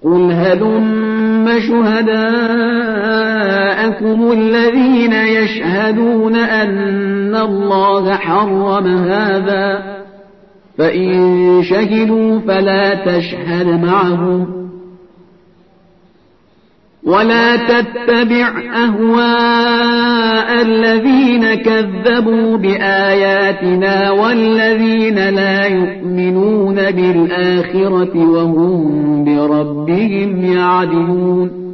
قل هلم شهداءكم الذين يشهدون أن الله حرم هذا فإن شهدوا فلا تشهد معهم ولا تتبع أهواء الذين كذبوا بآياتنا والذين لا يؤمنون بالآخرة وهم بربهم يعدلون